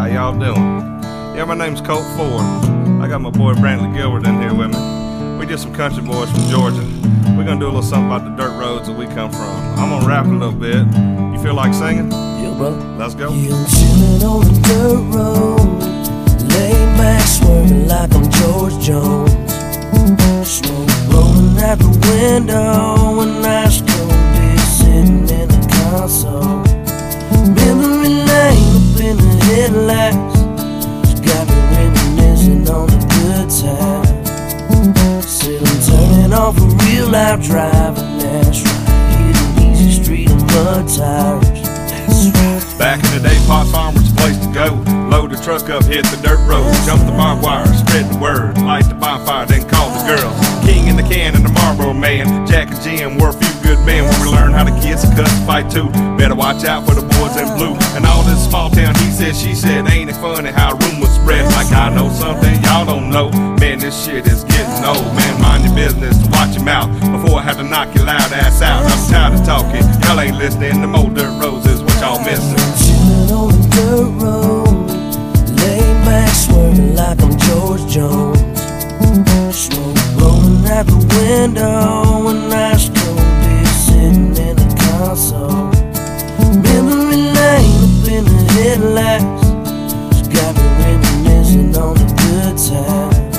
y'all doing? Yeah, my name's Colt Ford. I got my boy Brantley Gilbert in here with me. We just some country boys from Georgia. We're gonna do a little something about the dirt roads that we come from. I'm gonna rap a little bit. You feel like singing? Yeah, brother. Let's go. Yeah, I'm chillin' on the dirt road, laid back, swerving like I'm George Jones. Smoke blowing out the window, and ice cold beer sitting in the console. Memory lane up in the headlights, it's got me reminiscing on the good times. Said I'm turning off a real loud driving, that's right. Hitting easy street and mud tires, that's right. Back in the day, Pot Farm was the place to go. Load the truck up, hit the dirt road, jump the barbed wire, spread the word, light the bonfire, then call the girls. King in the can and the Marlboro man, Jack and Jim were a few good men when we learned how to kiss and cuss and fight too. Better watch out for the boys in blue. And all this small town, he said, she said, ain't it funny how rumors spread? Like I know something y'all don't know. Man, this shit is getting old. Man, mind your business and watch your mouth before I have to knock your loud ass out. I'm tired of talking, y'all ain't listening. Them old dirt roads is what y'all missing. Chillin' on the dirt road, laid back, swerving like I'm George Jones. Smoke blowing out the window, and ice cold beer sitting in the console. Memory lane up in the headlights, it's got me reminiscing on the good times.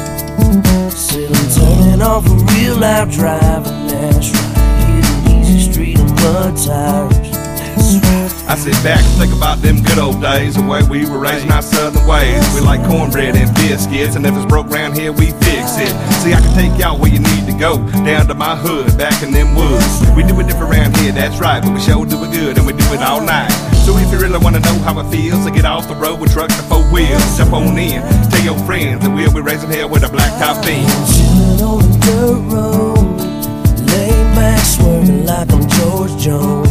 Said I'm turning off a real loud driving, that's right. Hitting easy street and mud tires, that's right. I sit back and think about them good old days, the way we were raising our southern ways. We like cornbread and biscuits, and if it's broke round here, we fix it. See, I can take y'all where you need to go, down to my hood, back in them woods. We do it different around here, that's right, but we sure do it good, and we do it all night. So if you really want to know how it feels to get off the road with trucks and four wheels, jump on in, tell your friends that we'll be raising hell with a blacktop beam. Chillin' on the dirt road, laid back, swerving like I'm George Jones.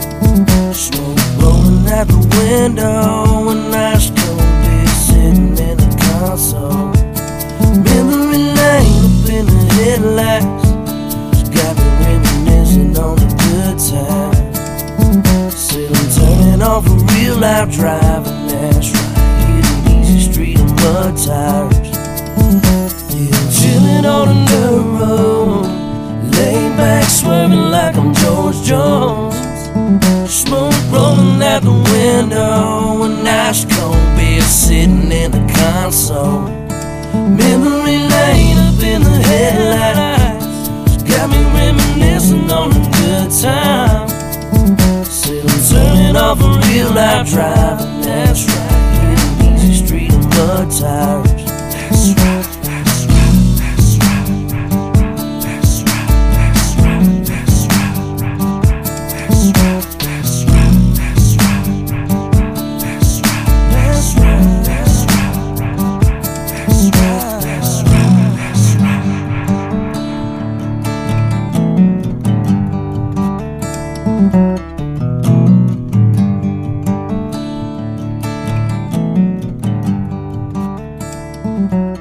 Smoke blowing out the window, and ice cold beer sitting in the console. Memory lane up in the headlights, it's got me reminiscing on the good times. Said I'm turning off a real loud driving, that's right. Hitting easy street and mud tires. Yeah, I'm chillin' on the dirt road, laid back, swerving like I'm George Jones. Smoke rolling out the window, and ice cold beer sitting in the console. Memory lane up in the headlights, it's got me reminiscing on the good time. Said I'm turning off a real loud driving, that's right. Hitting easy street and mud tires, that's right. Thank you.